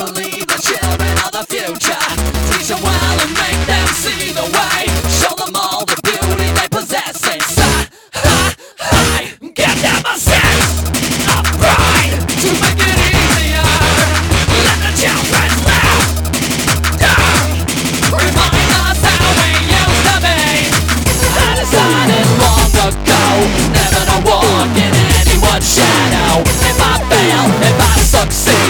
believe the children are the future. Teach them well and make them see the way. Show them all the beauty they possess inside. Give them a sense of pride to make it easier. Let the children laugh. Remind us how we used to be. I decided long ago never to walk in anyone's shadow. If I fail, if I succeed,